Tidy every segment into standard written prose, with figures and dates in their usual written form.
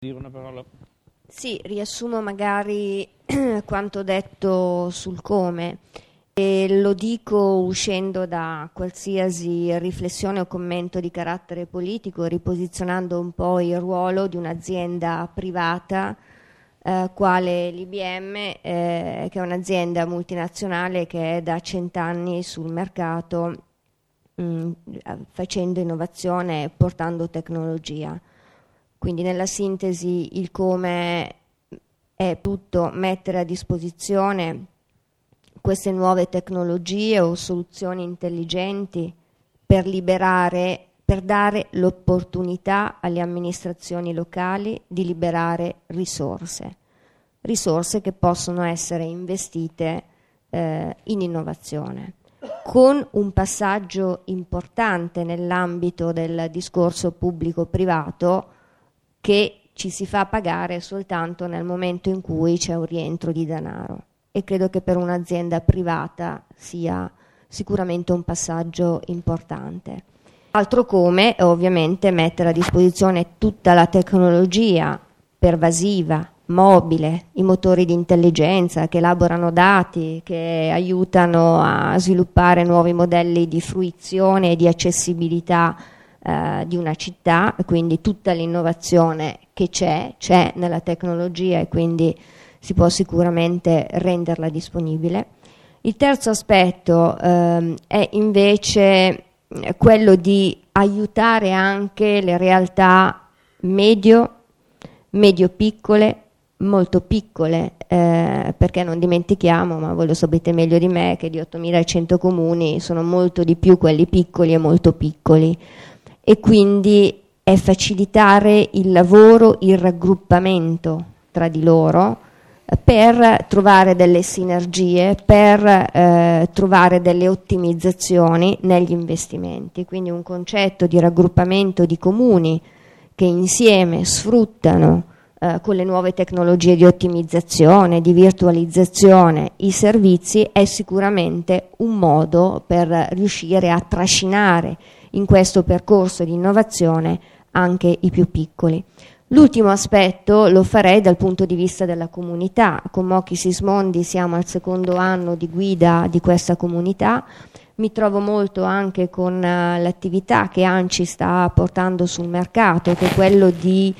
Dire una parola. Sì, riassumo magari quanto detto sul come e lo dico uscendo da qualsiasi riflessione o commento di carattere politico, riposizionando un po' il ruolo di un'azienda privata quale l'IBM, che è un'azienda multinazionale che è da 100 anni sul mercato facendo innovazione e portando tecnologia. Quindi nella sintesi il come è tutto mettere a disposizione queste nuove tecnologie o soluzioni intelligenti per liberare, per dare l'opportunità alle amministrazioni locali di liberare risorse che possono essere investite in innovazione, con un passaggio importante nell'ambito del discorso pubblico-privato che ci si fa pagare soltanto nel momento in cui c'è un rientro di denaro, e credo che per un'azienda privata sia sicuramente un passaggio importante. Altro come è ovviamente mettere a disposizione tutta la tecnologia pervasiva, mobile, i motori di intelligenza che elaborano dati, che aiutano a sviluppare nuovi modelli di fruizione e di accessibilità di una città, quindi tutta l'innovazione che c'è nella tecnologia e quindi si può sicuramente renderla disponibile. Il terzo aspetto è invece quello di aiutare anche le realtà medio-piccole, molto piccole, perché non dimentichiamo, ma voi lo sapete meglio di me, che di 8.100 comuni sono molto di più quelli piccoli e molto piccoli, e quindi è facilitare il lavoro, il raggruppamento tra di loro per trovare delle sinergie, per trovare delle ottimizzazioni negli investimenti. Quindi un concetto di raggruppamento di comuni che insieme sfruttano con le nuove tecnologie di ottimizzazione, di virtualizzazione i servizi è sicuramente un modo per riuscire a trascinare in questo percorso di innovazione anche i più piccoli. L'ultimo aspetto lo farei dal punto di vista della comunità. Con Mochi Sismondi siamo al secondo anno di guida di questa comunità. Mi trovo molto anche con l'attività che ANCI sta portando sul mercato, che è quello di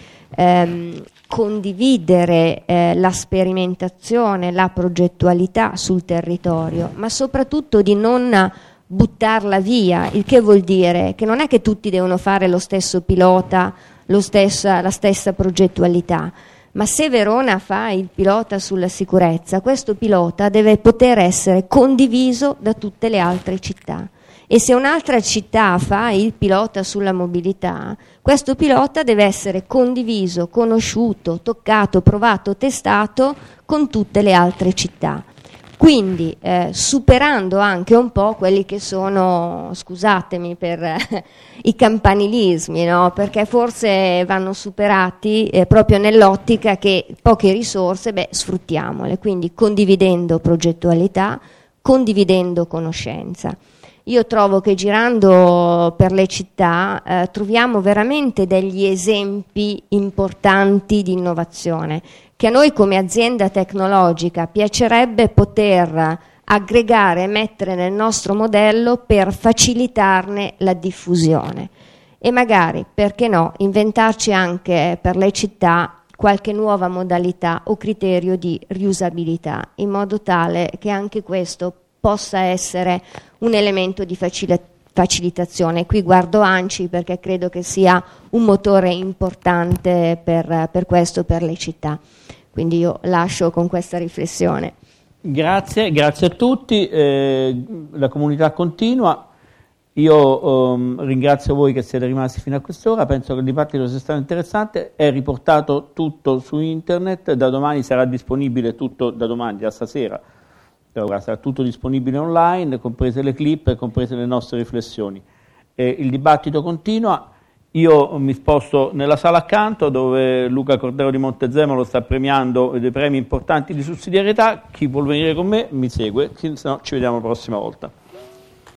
condividere la sperimentazione, la progettualità sul territorio, ma soprattutto di non buttarla via, il che vuol dire che non è che tutti devono fare lo stesso pilota, la stessa progettualità, ma se Verona fa il pilota sulla sicurezza, questo pilota deve poter essere condiviso da tutte le altre città, e se un'altra città fa il pilota sulla mobilità, questo pilota deve essere condiviso, conosciuto, toccato, provato, testato con tutte le altre città. Quindi superando anche un po' quelli che sono, scusatemi per i campanilismi, no? Perché forse vanno superati proprio nell'ottica che poche risorse, sfruttiamole, quindi condividendo progettualità, condividendo conoscenza. Io trovo che girando per le città troviamo veramente degli esempi importanti di innovazione che a noi come azienda tecnologica piacerebbe poter aggregare e mettere nel nostro modello per facilitarne la diffusione e magari, perché no, inventarci anche per le città qualche nuova modalità o criterio di riusabilità, in modo tale che anche questo possa essere un elemento di facilitazione. Qui guardo ANCI perché credo che sia un motore importante per questo, per le città. Quindi io lascio con questa riflessione. Grazie a tutti, la comunità continua. Io ringrazio voi che siete rimasti fino a quest'ora, penso che il dibattito sia stato interessante, è riportato tutto su internet, da domani sarà disponibile tutto, da stasera, sarà tutto disponibile online, comprese le clip e comprese le nostre riflessioni. Il dibattito continua. Io mi sposto nella sala accanto dove Luca Cordero di Montezemolo sta premiando dei premi importanti di sussidiarietà. Chi vuol venire con me mi segue, se no ci vediamo la prossima volta.